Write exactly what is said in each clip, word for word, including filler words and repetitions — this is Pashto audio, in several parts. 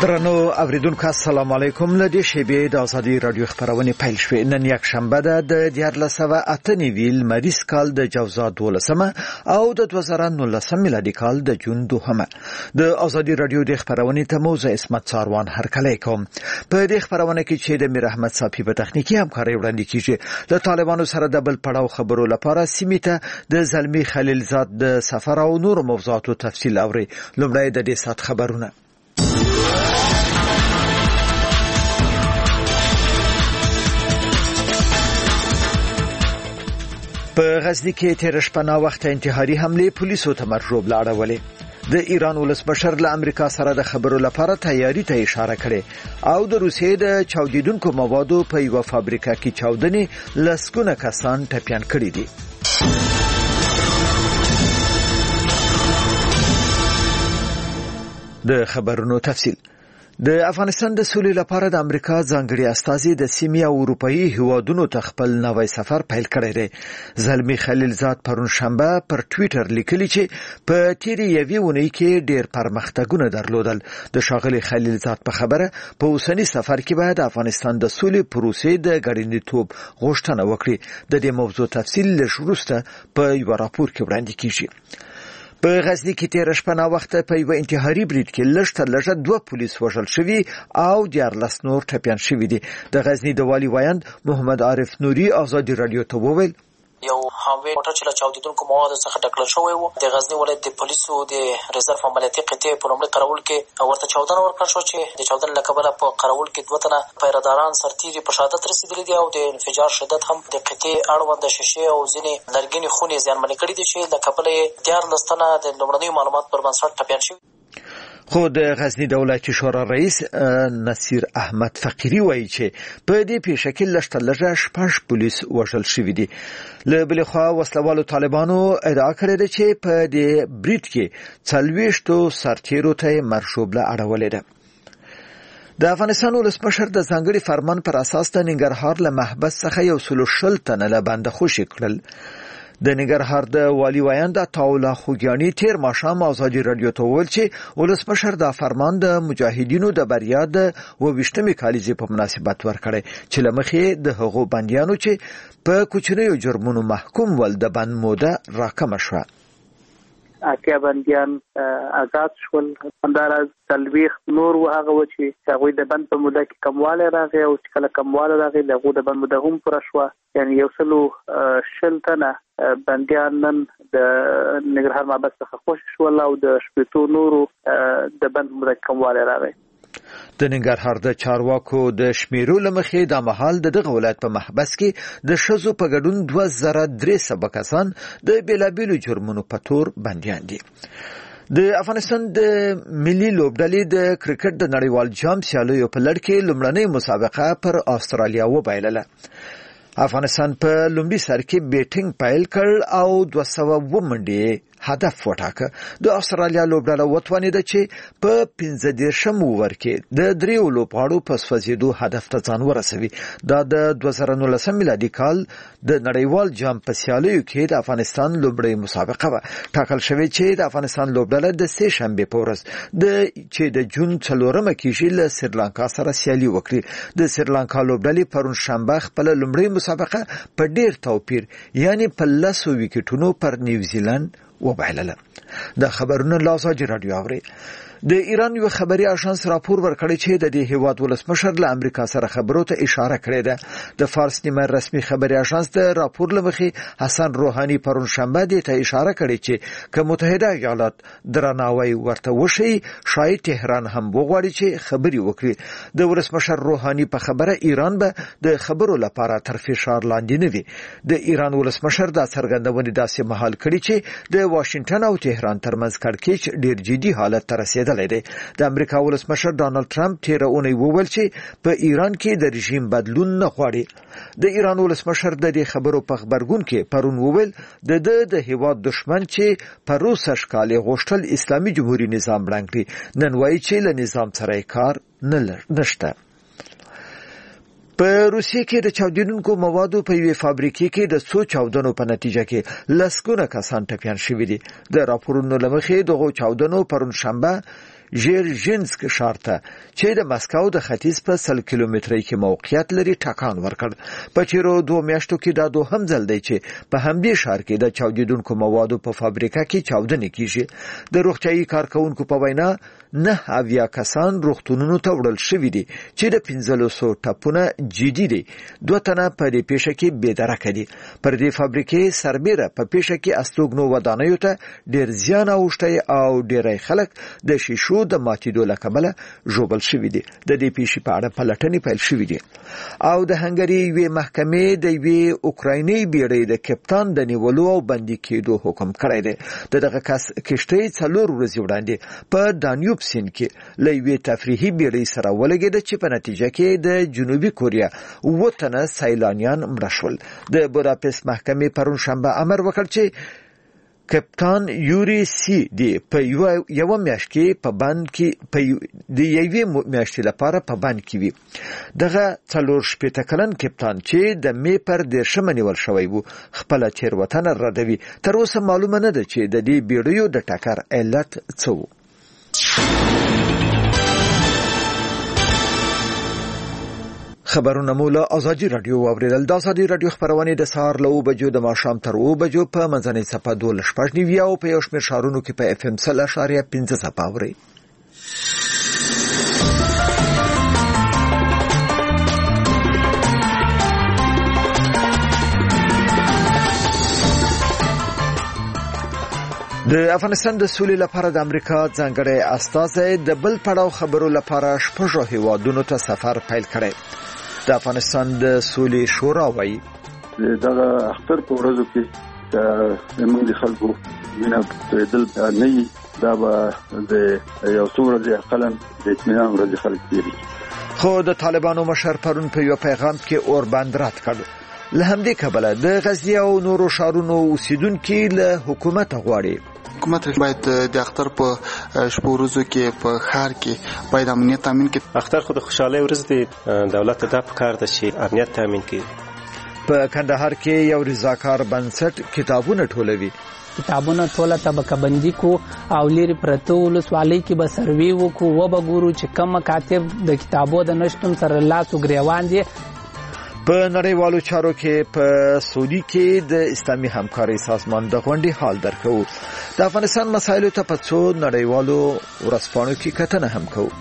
درنو اوریدونکو السلام علیکم. لدې شیبې د ازادي رادیو خبرونه پیل شوې. نن یک شنبه ده د دیارلس سوه اته نوي مریض کال د جوزا دولسمه او د دوه زره نولسم میلادي کال د جون دوهمه. د ازادي رادیو د خبرونه ته موزه اسمت ساروان هرکلی کوم. په دې خبرونه کې چې د میر احمد صافي په تخنیکی همکاري وړاندې کیږي. د طالبانو سره د بل پړاو خبرو لپاره سیمه ته د زلمی خلیلزاد د سفر او نور موضوعاتو تفصیل اوري. لومړی د دې سات خبرونه. په غزنی کې تیر شپه نا وخت انتحاري حمله پولیسو ته مرجوب لاړولې. د ایران ولسمشر له امریکا سره د خبرو لپاره تیاری ته اشاره کړې او د روسیې د چاودیدونکو موادو په یو فابریکه کې چاودنې لسګونه کسان ټپیان کړي دي. د خبرونو تفصیل. د افغانستان د سولې لپاره د امریکا ځانګړي استازي د سیمې او اروپאי هیوادونو ته خپل نوی سفر پیل کړی دی. زلمی خلیلزاد پرون شنبه پر ټوئیټر لیکلی چې په تیرې یوې اونۍ کې ډېر پرمختګونه درلودل. د ښاغلي خلیلزاد په خبره په اوسني سفر کې باید افغانستان د سولې پروسې د ګډوډتوب غوښتنه وکړي. د دې موضوع تفصیل لږ وروسته په یو راپور کې وړاندې کیږي. په غزنی کې تیر شپه نا وخت په یو انتحاري برید کې لږ تر لږه دوه پولیس وژل شوي او دیارلس نور ټپیان شوي دي. د غزنی د والي وایند محمد عارف نوري ازادي رادیو ته وویل یو هاوی موټر چې له چاودیدونکو موادو څخه ډکل شوی و. د غزنی ولایت د پولیسو د ریزرف عملیاتي قطعې په لومړي قراول کې ورته چاودنه ورکړل شو چې د چاودنې له کبله په قراول کې دوه تنه پیرهداران سرتیري په شهادت رسېدلي دي او د انفجار شدت هم د قطعې اړونده شیشې او ځینې لرګینې خونې زیانمنې کړي دي چې له کبله یې دیارلس تنه د لومړنیو معلوماتو پر بنسټ ټپیان شوي. خو د غزنی د ولایتي شورا رئیس نصیر احمد فقیری وایي چې په دې پیښه کې لږ تر لږه شپږ پولیس وژل شوي دي. له بلې خوا وسلوالو طالبانو ادعا کړې ده چې په دې برید کې څلوېښتو سرتیرو ته مرشوب له اړولې ده. د افغانستان ولسمشر د ځانګړي فرمان پر اساس د ننګرهار له محبس څخه یو سلو شل تنه له بنده خوشي کړل. د ننګرهار د والي وایند عطاالله خوګیاني تیر ماښام ازادي رادیو ته وویل چې ولسمشر د فرمان د مجاهدینو د بریا د اوویشتمې کالیزې په مناسبت ورکړی چې له مخې د هغو بندیانو چې په کوچنیو جرمونو محکوم ول د بند موده راکمه شوه. اتیا بندیان آزاد شول. همداراز څلوېښت نور و هغه و چې هغوی د بند په موده کې کموالی راغی او چې کله کموالی راغی د هغو د بند موده هم پوره شوه. یعنې یو سلو شل تنه بندیان نن د ننګرهار محبس څخه خوشي شول او د شپېتو نورو د بند موده کې کموالی راغی. د ننګرهار د چارواکو د شمیرو لمخې د مهال د دغه ولایت په محبس کې د ښځو په ګډون دوه زره درې سوه کسان د بیلابیلو جرمونو په تور بندیان دي. د افغانستان د ملي لوبډلې د کرکټ د نړیوال جام سیالیو په لړ کې لومړنۍ مسابقه پر استرالیا وبایلله. افغانستان په لومړي سر کې بیټینګ پیل کړ او دوه سوه اووه منډې هدف وټاکه. د استرالیا لوبډله وتوانېده چې په پنځه دېرشم اوور کې د دریو لوبغاړو په سوځېدو هدف ته ځان ورسوي. دا د دوه زره نولسم میلادي کال د نړیوال جام په سیالیو کې د افغانستان لومړۍ مسابقه وه. ټاکل شوې چې د افغانستان لوبډله د سې شنبې په ورځ د چې د جون څلورمه کېږي له سریلانکا سره سیالي وکړي. د سریلانکا لوبډلې پرون شنبه خپله لومړۍ مسابقه په ډېر توپیر یعنی په لسو ویکټونو پر نیوزیلند وبایلله. د خبرونو له ازادي رادیو اوري. د ایران یو خبري اژانس راپور ورکړی چې د دې هیواد ولسمشر له امریکا سره خبرو ته اشاره کړې ده. د فارس نیمه رسمي خبري اژانس د راپور لمخې حسن روحاني پرون شنبه دې ته اشاره کړې چې که متحده ایالات درناوی ورته وشي شاید تهران هم وغواړي چې خبري وکړي. د ولسمشر روحاني په خبره ایران به د خبرو لپاره تر فشار لاندې نه وي. د ایران ولسمشر دا څرګندونې داسې مهال کړي چې د واشنگټن او تهران ترمنځ کړکېچ ډېر جدي حالت ته رسېدلی. د امریکا ولسمشر ډانلډ ټرمپ تیر اونۍ وویل چې په ایران کې د رژیم بدلون نه غواړي. د ایران ولسمشر د دې خبرو په خبرګون کې پرون وویل د د د هیواد دشمن چې په روس اشکال غوښتل اسلامي جمهوریت نظام ړنګ کړي نن وایي چې له نظام سره کار نه نشته. په روسیې کې د چاودیدونکو موادو په یوې فابریکې کې د څو چاودنو په نتیجه کې لسګونه کسان ټپیان شوي دي. د راپورونو له مخې دغو چاودنو پرون شنبه ژیرژینسک ښار ته چې د مسکو د ختیځ په سل کیلومترۍ کې موقعیت لري ټاکان ورکړ. په تیرو دوه میاشتو کې دا دوهم ځل دی چې په همدې ښار کې د چاودیدونکو موادو په فابریکه کې چاودنې کیږي. د روغتیايي کارکونکو په وینا نه اویا کسان روغتونونو ته وړل شوي دي چې د پنځلسو ټپونه جدي دي. دوه تنه په دې پیښه کې بېدرکه دي. پر دې فابریکې سربیره په پیښه کې استوګنو ودانیو ته ډېر زیان اوښتی او ډېری خلک د شیشو د ماتېدو له کبله ژوبل شوي دي. د دې پیښې په اړه پلټنې پیل شوي دي. او د هنګري یوې محکمې د یوې اوکرایني بیړۍ د کپتان د نیولو او بندي کېدو حکم کړی دی. د دغه کس کشتۍ څلور ورځې وړاندې په دانیوب سیند کې له یوې تفریحي بیړۍ سره ولګېده چې په نتیجه کې د جنوبي کوریا اووه تنه سیلانیان مړه شول. د بوداپست محکمې پرون شنبه امر وکړ چې کپتان یوري سی دی په یو میاشت کې په بند کې په د یوې میاشتې لپاره په بند کې وي. دغه څلور شپېته کلن کپتان چې د مې پر دېرشمه نیول شوی و خپله تېروتنه ردوي. تر اوسه معلومه نه ده چې د دې بیړیو د ټکر علت څه و. خبرونه مو له ازادي رادیو واوریدل. د ازادي رادیو خبرونه د سهار له اوه بجو د ماښام تر اوه بجو په منځنۍ صفحه دوه شپږ نیوي او په یو شمېر ښارونو کې په اف ام سل اشاریه پنځه صفحه اورئ. د افغانستان د سولې لپاره د امریکا ځانګړی استازی د بل پړاو خبرو لپاره شپږو هیوادونو ته سفر پیل کړی. د افغانستان د سولې شورا وایي دغه اختر په ورځو کې د موږ د خلکو مینه پرېدل نه وي، دا به د یو څو ورځې اقلا د اطمینان ورځې خلک تېري. خو د طالبانو مشر پرون په یو پیغام کې اور بند رد کړ. له همدې کبله د غزني او نورو ښارونو اوسیدونکي له حکومت غواړي حکومت باید د اختر په شپو ورځو کې په ښار کې باید امنیت تامین کړي. اختر خو د خوشحالۍ ورځ دی، دولت ته دا پکار ده چې امنیت تامین کړي. په کندهار کې یو رضاکار بنسټ کتابونه ټولوي. کتابونه ټوله طبقه بندي کو او لري پرته ولسوالۍ کې به سروي وکړو و به ګورو چې کوم مکاتب د کتابو د نشتون سره لاس او ګریوان دي. په نړیوالو چارو کې په سعودي کې د اسلامي همکارۍ سازمان د غونډې حال درکو. د افغانستان مسایلو ته په څو نړیوالو ورځپاڼو کې کتنه هم کوو.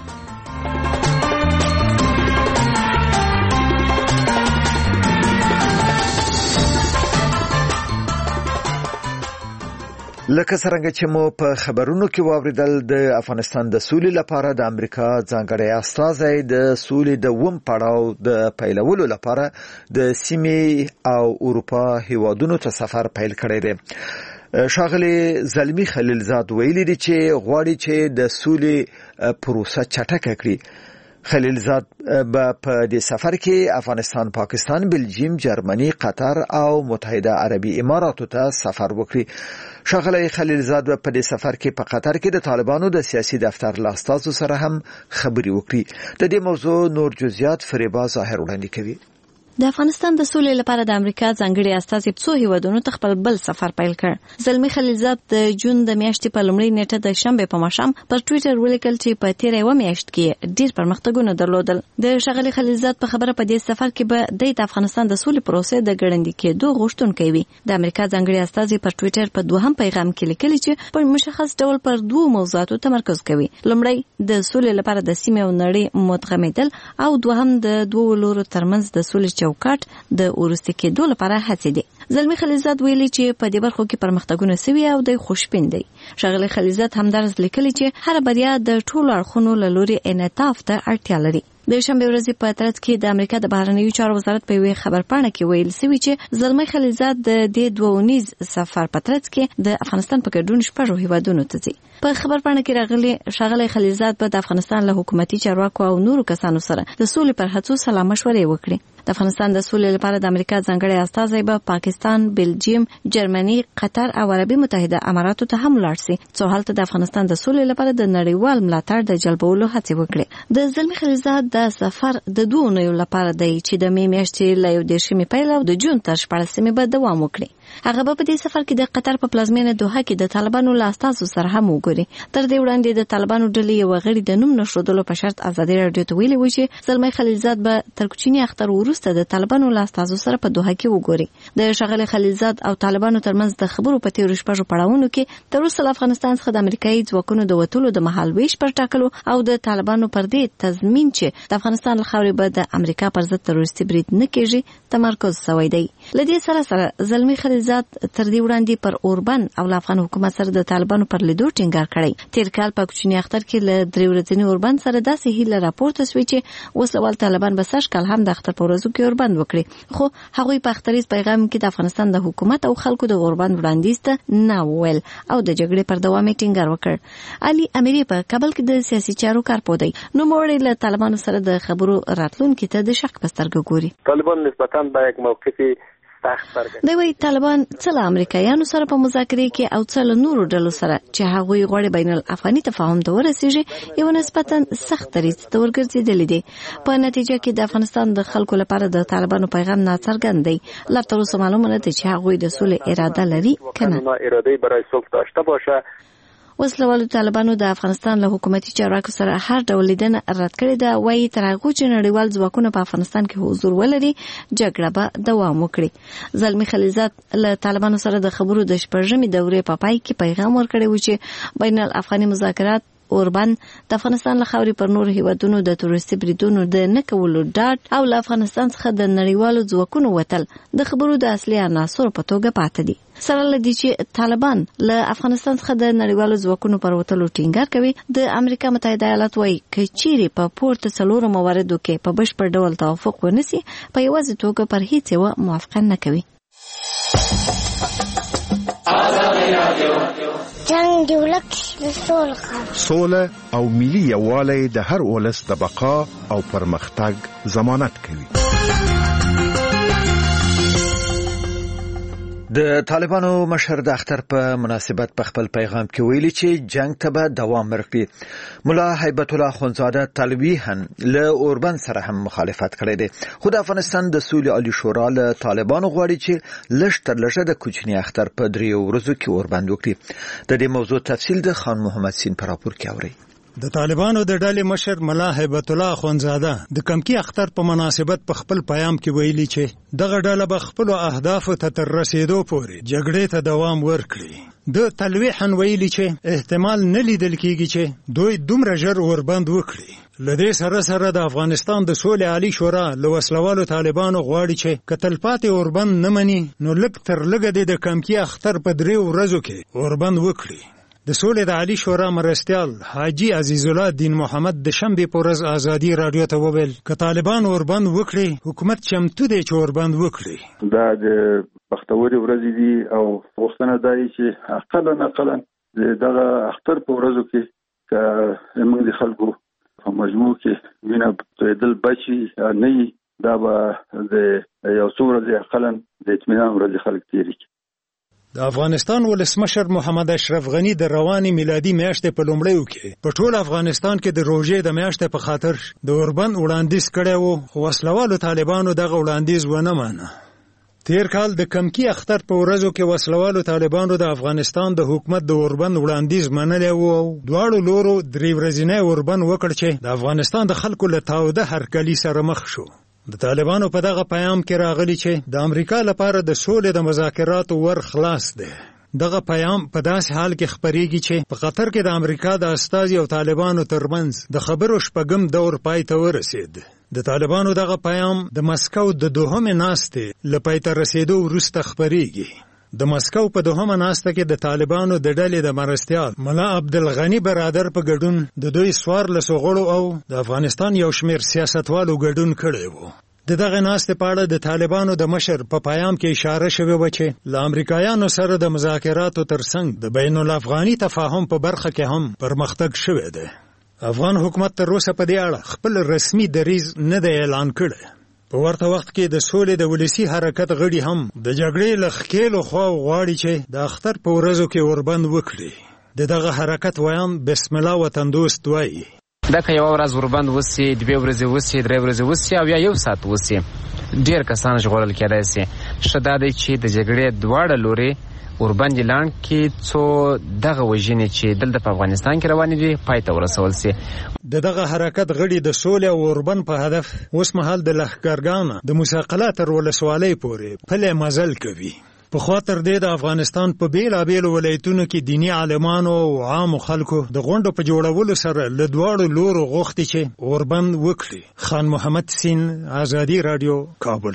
لکه څنګه چې مو په خبرونو کې واوریدل، د افغانستان د سولې لپاره د امریکا ځانګړی استازی د سولې د وم پړاو د پیلولو لپاره د سیمې او اروپا هیوادونو ته سفر پیل کړی دی. ښاغلی زلمی خلیلزاد ویلي دی چې غواړي چې د سولې پروسه چټکه کړي. خلیلزاد به په دې سفر کې افغانستان، پاکستان، بلجیم، جرمني، قطر او متحده عربي اماراتو ته سفر وکړي. ښاغلی خلیلزاد به په دې سفر کې په قطر کې د طالبانو د سیاسي دفتر له استازو سره هم خبرې وکړي. د دې موضوع نور جزئیات فریبا ظاهر وړاندې کوي. د افغانستان د سولې لپاره د امریکا ځانګړي استازي څو هیوادونو ته خپل بل سفر پیل کړ. زلمی خلیلزاد د جون د میاشتې په لومړۍ نیټه د شنبه په ماښام پر ټوئیټر ولیکل چې په تیره یوه میاشت کې ډېر پرمختګونه درلودل. د ښاغلي خلیلزاد په خبره په دې سفر کې به د افغانستان د سولې پروسې د ګړندي کېدو غوښتونکی وي. د امریکا ځانګړي استازي پر ټوئیټر په دوهم پیغام کې لیکلي چې په مشخص ډول پر دوه موضوعاتو تمرکز کوي. لومړی د سولې لپاره د سیمې او نړۍ متغمدل او دوهم د دوه لورو ترمنځ د سولې چوکاټ د ورسته کېدو لپاره هڅې دي. زلمی خلیلزاد ویلي چې په دې برخو کې پرمختګونه سوي او د خوشبین دي. ښاغلی خلیلزاد همدارس لیکلي چې هر بریا د ټولو اړخونو له لوري انعطاف ته اړتیا لري. د شنبه ورځې په ترڅ کې د امریکا د بهرنیو چارو وزارت په یوه خبرپاڼه کې ویل شوی چې زلمی خلیلزاد د دې دوه اونیز سفر په ترڅ کې د افغانستان په ګډون شپږو هیوادونو ته ځي. په خبرپاڼه کې راغلي ښاغلی خلیلزاد به د افغانستان له حکومتي چارواکو او نورو کسانو سره د سولې پر هڅو سلا مشورې وکړي. د د افغانستان د سولې لپاره د امریکا ځانګړي استازی به پاکستان، بلجیم، جرمني، قطر او عربي متحده اماراتو ته هم لاړ شي څو هلته د افغانستان د سولې لپاره د نړیوال ملاتړ د جلبولو هڅې وکړي. د زلمی خلیلزاد د سفر د دوه نویو لپاره دی چې د می میاشتې له یو دېرشمې پیل او د جون تر شپاړسمې به دوام وکړي. هغه به په دې سفر کې د قطر په پلازمینه دوحه کې د طالبانو له استازو سره هم وګوري. تر دې وړاندې د طالبانو ډلې یو غړي د نوم نښودلو په شرط ازادي راډیو ته ویلي و چې زلمی خلیلزاد به تر کوچني اختر وروسته د طالبانو له استازو سره په دوحه کې وګوري. د ښاغلي خلیلزاد او طالبانو ترمنځ د خبرو په تیرو شپږو پړاوونو کې تر اوسه له افغانستان څخه د امریکایي ځواکونو د وتلو د مهال ویش پر ټاکلو او د طالبانو پر دې تضمین چې د افغانستان له خاورې به د امریکا پر ضد تروریستي برید نه کېږي تمرکز شوی دی. له دې سره سره زلمی خلیلزاد تر دې وړاندې پر اوربن او افغان حکومت سره د طالبانو پر لیدو ټینګار کړی. تیر کال په کوچني اختر کې له درې ورځني اوربن سره داسې هیله راپورته شوې چې وسوال طالبان به سږ کال هم د اختر په ورځو کې اوربن وکړي، خو هغوی په اختریز پیغام کې د افغانستان د حکومت او خلکو د اوربن وړاندیز ته نه وویل او د جګړې پر دوام یې ټینګار وکړ. علي امیري په کابل کې د سیاسي چارو کارپوه دی. نوموړی له طالبانو سره د خبرو راتلونکي ته د شک په سترګه ګوري. طالبان نسبتاً به یک موقفی دی وی طالبان څه له امریکایانو سره په مذاکرې کې او څه له نورو ډلو سره چې هغوی غواړي بین الافغاني تفاهم ته ورسیږي یو نسبتاً سخت دریځ ته ورګرځېدلی دی. په نتیجه کې د افغانستان د خلکو لپاره د طالبانو پیغام ناڅرګند دی. لا تر اوسه معلومه نه ده چې هغوی د سولې اراده لري که نه. اراده برای صلح داشته باشه. وسلوالو طالبانو د افغانستان له حکومتي چارواکو سره هر ډول لیدنه رد کړې ده. وایي تر هغو چې نړیوال ځواکونه په افغانستان کې حضور ولري جګړه به دوام وکړي. زلمی خلیلزاد له طالبانو سره د خبرو د شپږمې دورې په پای کې پیغام ورکړی و چې بین الافغاني مذاکرات اوربن د افغانستان له خاورې پر نور هیوادونو د تروریستي بریدونو د نه کولو ډاډ او له افغانستان څخه د نړیوالو ځواکونو وتل د خبرو د اصلي عناصرو په توګه پاتې دي. سره له دې چې طالبان له افغانستان څخه د نړیوالو ځواکونو پر وتلو ټینګار کوي، د امریکا متحده ایالات وايي که چیرې په پورته څلورو مواردو کې په بشپړ ډول توافق ونسي په یوازې توګه پر هیڅ یوه موافقه نه کوي. جنگ دی ولک د سول خبر سوله او ملي یووالی د هر ولس د بقا او پرمختګ ضمانت کوي. د طالبانو مشر د اختر په مناسبت په خپل پیغام کې ویلي چې جنگ ته به دوام ورکړي. مولا هیبت الله خونزاده طالبي هم له اوربن سره هم مخالفت کړی دی، خو د افغانستان د سولې عالی شورا له طالبانو غواړي چې لږ تر لږه د کوچني اختر په دریو ورځو کې اوربند وکړي. د دې موضوع تفصیل د خان محمد سین پر راپور کې اوري. د طالبانو د ډلې مشر مولا هیبت الله خونزاده د کمکی اختر په مناسبت په خپل پیغام کې ویلي چې دغه ډله به خپل اهداف ته تر رسیدو پورې جګړې ته دوام ورکړي. د تلویحا ویلي چې احتمال نه لیدل کېږي چې دوی دومره ژر اوربند وکړي. لدې سره سره د افغانستان د سولې عالی شورا له وسلوالو طالبانو غواړي چې که تلپاتې اوربند نه مني نو لږ تر لږه د کمکی اختر په دریو ورځو کې اوربند وکړي. د سولې د عالی شورا مرستیال حاجی عزیز الله دین محمد د شنبې په ورځ ازادي رادیو ته وویل که طالبان اوربند وکړي حکومت چمتو دی چې اوربند وکړي. دا د بختوري ورځې دي او غوښتنه دا دی چې اقلا اقلا دغه اختر په ورځو کې که موږ د خلکو په مجموع کې وینه تویدل بچي نه وي دا به د یو څو ورځې اقلا د اطمینان ورځې خلک تېري کړي. د افغانستان ولسمشر محمد اشرف غنی د رواني میلادي میاشتې په لومړیو کې په ټول افغانستان کې د روژې د میاشتې په خاطر د اوربند وړاندیز کړی و، خو وسلوالو طالبانو دغه وړاندیز ونه مانه. تیر کال د کمکی اختر په ورځو کې وسلوالو طالبانو د افغانستان د حکومت د اوربند وړاندیز منلی و او دواړو لورو درې ورځنی اوربند وکړ چې د افغانستان د خلکو له تاوده هرکلي سره مخ شو. د طالبانو په دغه پیغام کې راغلی چې د امریکا لپاره د سولې د مذاکراتو ور خلاص دی. دغه پیغام په داسې حال کې خپریږي چې په قطر کې د امریکا د استازي او طالبانو ترمنځ د خبرو شپږم دور پای ته ورسید. د طالبانو دغه پیغام د مسکو د دوهمې ناستې له پای ته رسیدو وروسته خپریږي. د مسکو په دوهمه ناسته کې د طالبانو د ډلې د مرستیال مولا عبدالغنی برادر په ګډون د دوی څوارلسو غړو او د افغانستان یو شمېر سیاستوالو ګډون کړی و. د دغه ناستې په اړه د طالبانو د مشر په پیغام کې اشاره شوې وه چې له امریکایانو سره د مذاکراتو ترڅنګ د بین الافغاني تفاهم په برخه کې هم پرمختګ شوی دی. افغان حکومت تر اوسه په دې اړه خپل رسمي دریځ نه دی اعلان کړی. په ورته وخت کې د سولې د ولسی حرکت غړي هم د جګړې لخکېلو خوا غواړي چې د اختر په ورځو کې اوربند وکړي د دغه حرکت ویان بسم الله وطن دوست وایي دا که یو ورځ اوربند وسی دوه ورځې وسی درې ورځې وسی او یا یو ساعت وسی ډیر کسان ژغورل کېدای شي شدا دی چې د جګړې دواړه لوري اوربند اعلان کې څو دغه وژنې چې دلته په افغانستان کې روانې دي پای ته ورسول شي د دغه حرکت غړي د سولې او اوربند په هدف اوس مهال د لښکرګانو د مساقله تر ولسوالۍ پورې پله مزل کوي په خاطر دې د افغانستان په بیلابېلو ولایتونو کې دینی عالمانو او عام خلکو د غونډو په جوړولو سره له دواړو لورو غوښتي چې اوربند وکړي خان محمد سین آزادی رادیو کابل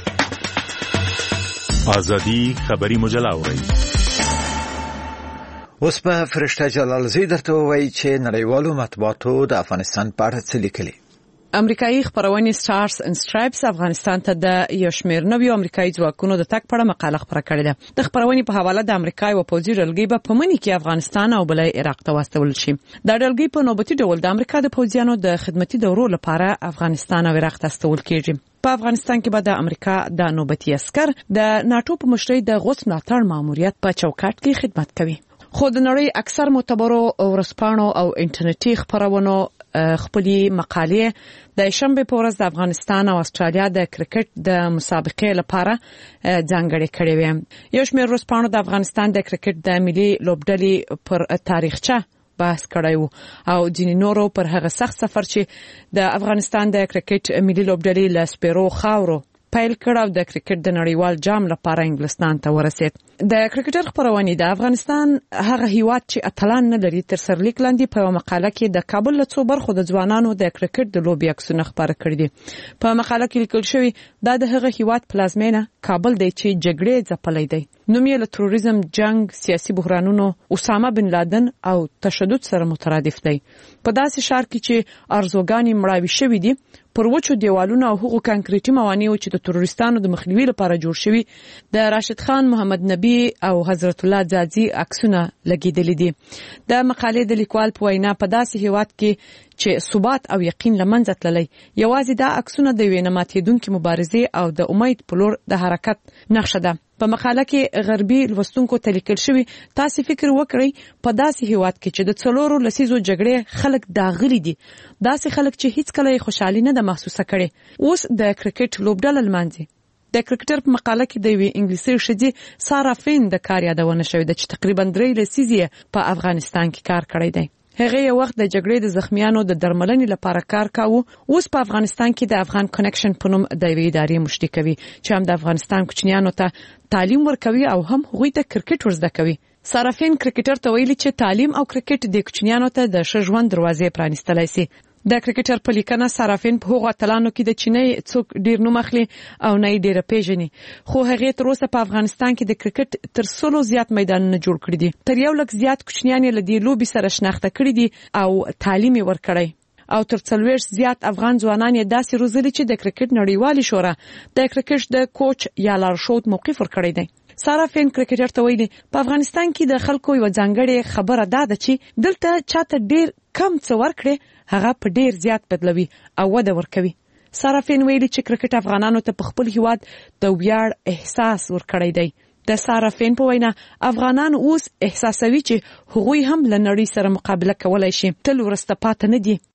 آزادی خبری مجله اورئ اوس په فرشته جلال زی درته وایي چې نړیوالو مطبوعاتو د افغانستان په اړه څه لیکلي امریکایي خبرونه سټارز اند سټرایپس افغانستان ته د یو شمېر نویو امریکایي ځواکونو د تګ په اړه مقاله خپره کړې ده د خبرونې په حواله د امریکا او پوځي ډلګۍ په پمنې کې افغانستان او بلې عراق ته واستول شي دا ډلګۍ په نوبتي ډول د امریکا د پوځیانو د خدمتي دورو لپاره افغانستان او عراق ته استول کیږي په افغانستان کې به د امریکا د نوبتي عسكر د ناتو په مشرۍ د غوث ملاتړ ماموریت په چوکاټ کې خدمت کوي خو د نړۍ اکثر معتبرو ورسپانو او انټرنیټي خبرونو خپلې مقالې د شنبه په ورځ د افغانستان او استرالیا د کرکټ د مسابقې لپاره ځانګړې کړې وې یو شمېر ورسپانو د افغانستان د کرکټ د ملي لوبډلې پر تاریخچه بحث کړی او ځینې نورو پر هغه سخت سفر چې د افغانستان د کرکټ ملي لوبډلې له سپیرو خاورو پیل کړ او د کرکټ د نړیوال جام لپاره انګلستان ته ورسید د کرکټر خبرونه د افغانستان هغه هیواد چې اتلان نه لري تر سرلیک لاندې په مقاله کې د کابل له څو برخو د ځوانانو د کرکټ د لوبي عکسونه خبره کړي دي په مقاله کې لیکل شوی دا د هغه هیواد پلازمینه کابل دی چې جګړې ځپلې دی نوم یې له تروریزم جنگ سیاسي بحرانونو اسامه بن لادن او تشدد سره مترادف دی په داسې شهر کې چې ارزوګانی مړاوي شوی دي پر وچو دیوالونو او هغو کانکریټي موانعو چې د تروریستانو د مخنیوي لپاره جوړ شوي د راشد خان محمد نبی او حضرت الله ځاځي عکسونه لګیدلي دي د مقالې د لیکوال په وینا په داسې هیواد کې چې ثبات او یقین لمنځه تللی یوازې دا عکسونه د یوې نه ماتېدونکې مبارزې او د امید په لور د حرکت نقشه ده په مقاله کې غربي لوستونکو ته لیکل شوی تاسو فکر وکړئ په داسې هیواد کې چې د څلورو لسیزو جګړې خلک داغلي دي داسې خلک چې هیڅ کله خوشحالي نه ده محسوسه کړې اوس د کرکټ لوبډله لمانځي د کرکټر په مقاله کې د وی انګلیسي شدي سارا فین د کار یادونه شوې ده چې تقریبا درې لسیزې په افغانستان کې کار کړی دی هغه یو وخت د جګړې د زخمیانو د درملنې لپاره کار کاوه اوس په افغانستان کې د افغان کنیکشن په نوم د وی ادارې مشري کوي چې هم د افغانستان کوچنیانو ته تعلیم ورکوي او هم هغوی ته کرکټ ورزده کوي صرافین کرکټر ته ویلي چې تعلیم او کرکټ د کوچنیانو ته د ښه ژوند دروازې پرانیستلای شي د کرکټر په لیکنه صرافین په هغو اتلانو کې د چینی څوک ډیر نوم اخلي او نه یې ډیره پیژني خو هغه تر اوسه په افغانستان کې د کرکټ تر څلو زیات میدانونه جوړ کړي دي تر یو لک زیات کوچنیان له دې لوبي سره شناخته کړي دي او تعلیم ورکړي او تر څلوېښت زیات افغان ځوانان یې داسې روزلي چې د کرکټ نړیوالې شورا د کرکټ د کوچ یا لارښود موقف ورکړی دی صرافین کرکټر ته ویلي په افغانستان کې د خلکو یو ځانګړې خبره ده چې دلته چاته ډیر کم څه ورکړي هغه په ډیر زیات بدلوي او وده ورکوي صرافین ویلي چې کرکټ افغانانو ته په خپل هیواد د ویاړ احساس ورکړی دی د صرافین په وینا افغانان اوس احساسوي چې هغوی هم له نړۍ سره مقابله کولای شي تل ورسته پاتې نه دي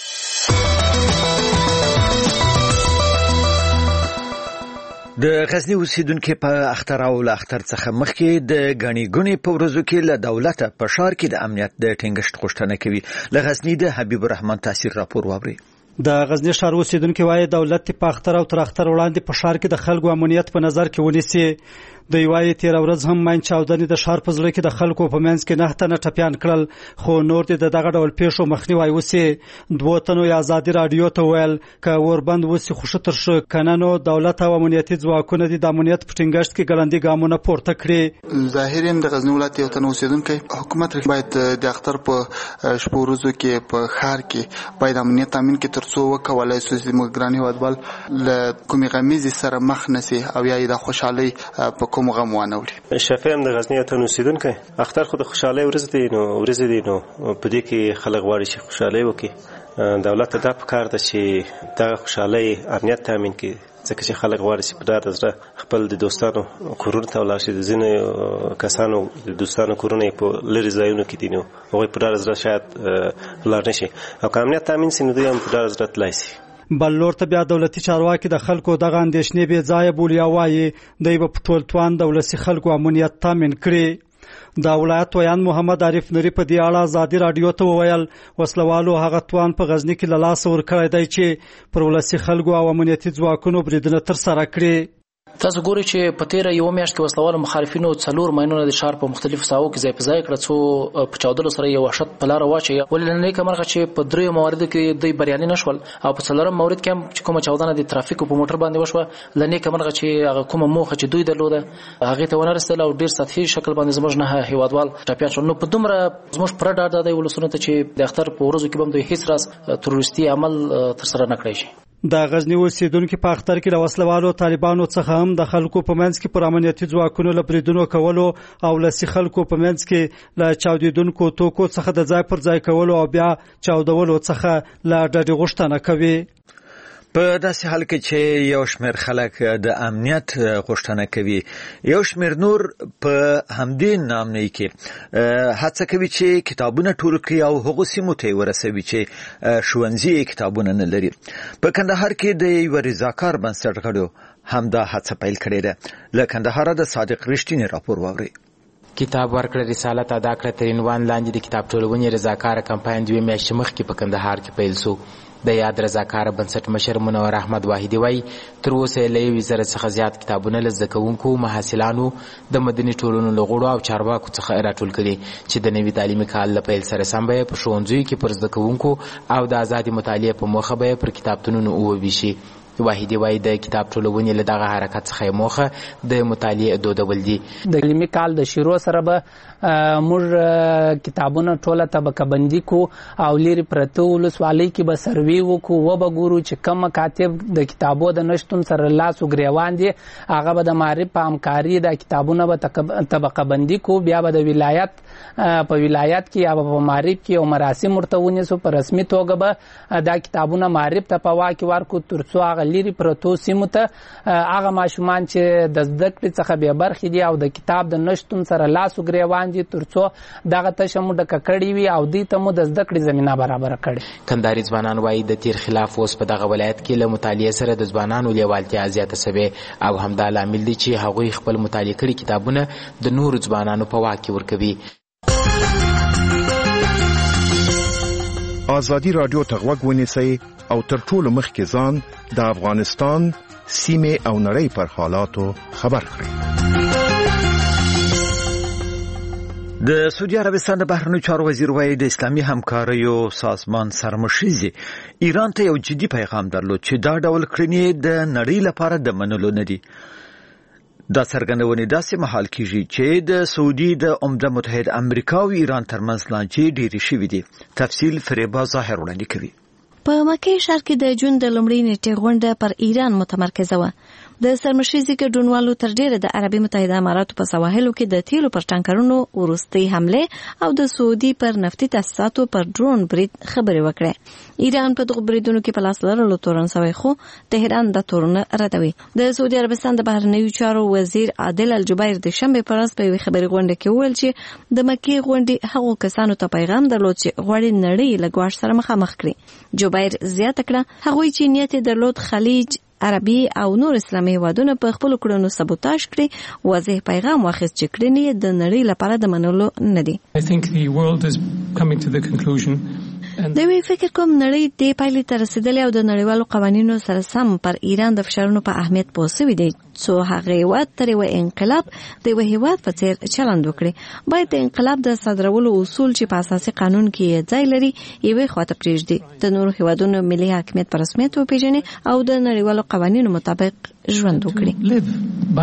د غزنی اوسیدونکو په اختر او اختر څخه مخکې د غنی ګونی په ورځو کې له دولت په شار کې د امنیت د ټینګښت غوښتنه کوي له غزنی د حبیب الرحمن تاثیر راپور واوري د غزنی ښار اوسیدونکو وايي دولت په اختر او تر اختر وړاندې په شار کې د خلکو امنیت په نظر کې ونیسي د یوای تیر ورځ هم ماین چاودنې د شار په ځړ کې د خلکو په منځ کې نه تنه ټپيان کړل خو نور د دغه ډول پیښو مخنیوي وسی دوه تنو آزادي رادیو ته ویل ک وربند وسی خوشتر شو کنانو دولت او امنیتي ځواکونه د امنیت په ټینګښت کې ګړندې ګامونه پورته کړي ظاهرین د غزنی ولایت یو تنو اوسیدونکو حکومت باید د اختر په شپو ورځو کې په خار کې باید امنیت تامین کې ترڅو وکولای شي چې مګرانی هوادبل له کومې غمیزي سره مخ نسی او یا د خوشحالي په کوم غم وانه وړي شفیم د غزنی ته اوسیدونکو اختر خو د خوشحالي ورځ دی نو ورځ دی نو په دې کې خلک غواړي چې خوشحالي وکړي دولت ته دا پکار ده چې دا خوشحالۍ امنیت تامین کړي، ځکه چې خلک غواړي چې په ډاډه زړه خپل د دوستانو کورونو ته ولاړ شي. د ځینو کسانو د دوستانو کورونه یې په لرې ځایونو کې دي، نو هغوی په ډاډه زړه شاید ولاړ نه شي، او که امنیت تامین شي نو دوی هم په ډاډه زړه تللی شي. بل لور ته بیا دولتي چارواکي د خلکو دغه اندېښنې بې ځایه بولي او وایي دوی به په ټول توان د ولسي خلکو امنیت تامین کړي. دا ولایت ویان محمد عارف نوري په دې اړه ازادي رادیو ته وویل وسلوالو هغه توان په غزني کې له لاسه ورکړی دی چې پر ولسي خلکو او امنیتي ځواکونو بریدونه ترسره کړي. تاسو ګورئ چې په تیره یو میاشت کې وسلوالو مخالفینو څلور ماینونه د ښار په مختلفو ساحو کې ځای په ځای کړه، څو په چاودلو سره یو وحشت په لاره واچوي. ولې له نیکه مرغه چې په دریو مواردو کې دوی بریالي نه شول، او په څلورم مورد کې هم چې کومه چاودنه د ترافیکو په موټر باندې وشوه، له نیکه مرغه چې هغه کومه موخه چې دوی درلوده هغې ته ونه رسېدل، او ډېر سطحي شکل باندې زموږ نه هېوادوال ټپیان شول. نو په دومره زموږ پوره ډاډ دی ولسونو ته چې د اختر په ورځو کې به هم دوی هېڅ راز تروریستي عمل ترسره نه کړی شي. د غزنی اوسیدونکو په اختر کې له وسلوالو طالبانو څخه هم د خلکو په منځ کې پر امنیتي ځواکونو له بریدونو کولو او لسی خلکو په منځ کې له چاودیدونکو توکو څخه د ځای پر ځای کولو او بیا چاودولو څخه له ډډې غوښتنه کوي. په داسې حال کې چې یو شمېر خلک د امنیت غوښتنه کوي، یو شمېر نور په همدې نامنۍ کې هڅه کوي چې کتابونه ټول کړي او هغو سیمو ته یې ورسوي چې ښوونځي کتابونه نه لري. په کندهار کې د یوه رضاکار بنسټ غړو هم دا هڅه پیل کړې ده. له کندهاره د صادق رښتینی راپور واورئ. کتاب ورکړه رسالت ادا کړه تر عنوان لاندې د کتاب ټولونې رضاکار کمپاین دوه میاشتې مخکې په کندهار کې پیل شو. د یاد رضاکار بنسټ مشر منور احمد واحدی وایي تر اوسه له یوې زره څخه زیات کتابونه له زده کوونکو، محصلانو، د مدني ټولنو له غړو او چارواکو څخه راټول کړي چې د نوي تعلیمي کال له پیل سره سم به په ښوونځیو کې پر زده کوونکو او د ازادي مطالعې په موخه به پر کتابتونونو وویشي. واحدی وایي د کتاب ټولونې له دغه حرکت څخه موخه د مطالعې دودول دي. د علمي کال د شروع سره به موږ کتابونه ټوله طبقه بندي کو او لري پرته ولسوالۍ کې به سروي وکړو، و به ګورو چې کوم کاتب د کتابو د نشتون سره لاس وګریوان دي، هغه به د معرف په همکاري د کتابونه به طبقه بندي کو، بیا به د ولایت په ولایت کې یا په معرف کې او مراسم ورته ونیسو، په رسمي توګه به دا کتابونه معرف ته په واک ورکو تر څو هغه لري پرتو سیمو ته هغه ماشومان چې د زده کړې څخه بې برخې دي او د کتاب د نشتون سره لاس وګریوان دي تر څو دغه تشه مو ډکه کړې وي او دوی ته مو د زده کړې زمینه برابره کړي. کندهاري ځوانان وایي د تیر خلاف اوس په دغه ولایت کې له مطالعې سره د ځوانانو لیوالتیا زیاته سوې او همدا لامل دی چې هغوی خپل مطالعه کړي کتابونه د نورو ځوانانو په واک کې ورکوي. ازادي رادیو ته غوږ ونیسئ او تر ټولو مخکې ځان د افغانستان سیمې او نړۍ پر حالاتو خبر کړئ. د سعودي عربستان د بهرنیو چارو وزیر وایي د اسلامي همکاریو سازمان سرمشریزي ایران ته یو جدي پیغام درلود چې دا ډول کړنې د نړۍ لپاره د منلو نه دي. دا څرګندونې داسې مهال کېږي چې د سعودي د عمده متحد امریکا او ایران ترمنځ لانجې ډېرې شوې دي. تفصیل فریبا ظاهر وړاندې کوي. په مکه ښار کې د جون د لومړۍ نیټې غونډه پر ایران متمرکزه وه. د سرمشریزي ګډونوالو تر ډیره د عربي متحده اماراتو په سواحلو کې د تیلو پر ټانکرونو وروستۍ حمله او د سعودي پر نفتي تاسیساتو پر ډرون برید خبرې وکړې. ایران په دغه بریدونو کې په لاس لرلو تورن شوی، خو تهران د تورن ردوي. د سعودي عربستان د بهرنیو چارو وزیر عادل الجبیر د شنبه پر ورځ په یوه خبري غونډه کې وویل چې د مکه غونډې هغو کسانو ته پیغام درلود چې غواړي نړۍ له ګواښ سره مخامخ کړي. جبیر زیاته کړه هغوی چې نیت درلود خلیج عربي او نور اسلامي هیوادونه په خپل کړنو سبوتاژ کړي، واضح پیغام واخیست چې کړنې د نړۍ لپاره د منلو نه دي. I think the world is coming to the conclusion دوی فکر کوم نړۍ دې پایلې ته رسیدلې او د نړیوالو قوانینو سره سم پر ایران د فشارونو په اهمیت پوه شوي دي څو هغه هیواد تر یوه انقلاب د یوه هیواد په څېر چلند وکړي. باید د انقلاب د صادرولو اصول چې په اساسي قانون کې ځای لري یوې خواته پرېږدي، د نورو هیوادونو ملي حاکمیت په رسمیت وپېژني او د نړیوالو قوانینو مطابق ژوند وکړي.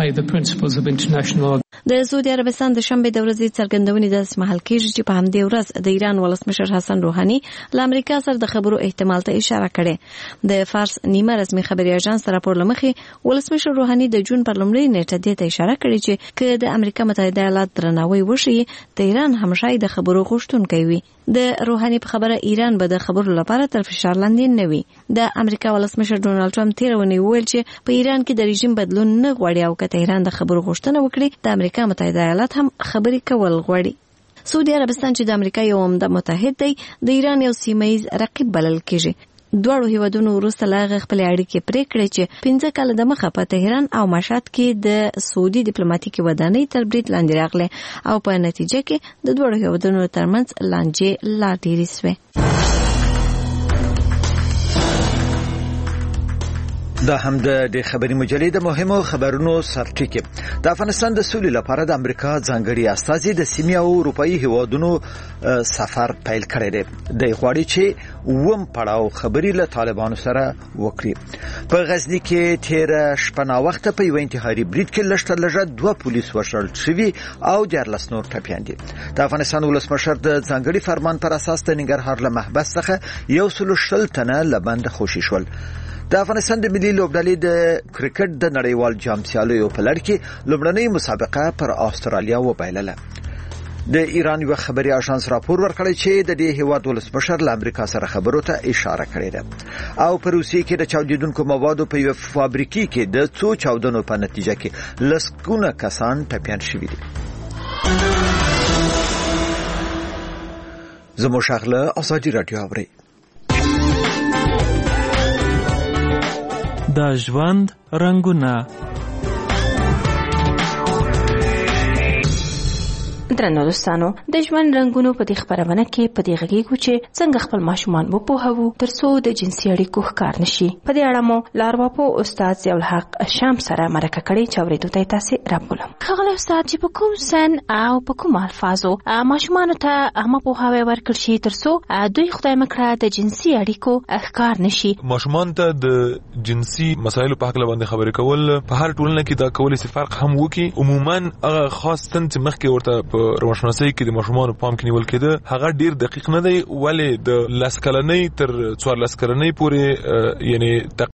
د سعودي عربستان د شنبې د ورځې څرګندونې داسې مهال کېږي چې په همدې ورځ د ایران ولسمشر حسن روحاني له امریکا سره د خبرو احتمال ته اشاره کړې. د فارس نیمه رسمي خبري اژانس راپور لمخې ولسمشر روحاني د جون پر لومړۍ نیټه دې ته اشاره کړې چې که د امریکا متحده ایالات درناوی وشي د ایران همشای د خبرو غوښتونکی وي. د روحاني په خبره ایران به د خبرو لپاره تر فشار لاندې نه وي. د امریکا ولسمشر ډونالد ټرمپ تیر ونی ویل چې په ایران کې د رژیم بدلون نه غواړي او که ایران د خبرو غوښتنه وکړي د امریکا متحده ایالات هم خبرې کول غواړي. سعودي عربستان چې د امریکا یو عمده متحد دی د ایران یو سیمه‌ایز رقیب بلل کیږي. دواړو هیوادونو وروسته له هغې خپلې اړیکې پرې کړې چې پنځه کاله د مخه په تهران او مشهد کې د سعودي ډیپلوماټیکې ودانۍ تر برید لاندې راغلې او په نتیجه کې د دواړو هیوادونو ترمنځ لانجې لا ډېرې سوې. دا هم د خبري مجلې د مهمو خبرونو سرټکی. د افغانستان د سولې لپاره د امریکا ځانګړي استازي د سیمې او اروپאי هیوادونو سفر پیل کړی دی. د غواړي چې ووم پړاو خبري له طالبانو سره وکړي. په غزنی کې تیر شپه وخت په یو انتحاري برید کې لږ لږه دوه پولیس وشړل شوي او دیارلس نور ټپیان دي. د افغانستان ولسمشر د ځانګړي فرمان پر اساس د ننګرهار له محبس څخه یو سل شل تنه لبند خوشي شول. د افغانستان د ملي لوبډلې د کرکټ د نړیوال جام سیالیو په لړ کې لومړنۍ مسابقه پر استرالیا وبایلله. د ایران یو خبري اژانس راپور ورکړی چې د دې هیواد ولسمشر له امریکا سره خبرو ته اشاره کړې ده او په روسیې کې د چاودیدونکو موادو په یو فابریکې کې د څو چاودنو په نتیجه کې لسګونه کسان ټپیان شوي دي. زموږ شغله ازادي رادیو اوري. د ژوند رنگونه. درنو دوستانو د ژوند رنگونو په دې خبرونه کې په دې غږیږو چې څنګه خپل ماشومان وپوهوو ترڅو د جنسي اړیکو ښکار نشي. په دې اړه مو لارواپو استاد ضیاء الحق شام سره مرکه کړې چې اورېدو ته تاسو راپولم. ښاغلی استاد چې په کوم سن او په کوم الفاظو ماشومانو ته هم پوهاوی ورکړل شي ترڅو دوی خدای مکړه د جنسي اړیکو ښکار نشي. ماشومان ته د جنسي مسایلو په حق باندې خبرې کول په هر ټولنه کې دا کولای شي فرق هم وکړي. عموما هغه خاص سن چې مخکې ورته روانشناسي کې د ماشومان پام کې نیول کېده هغه ډیر دقیق نه دی ولې د لاس کلنۍ تر څوارلس کلنۍ پورې یعنی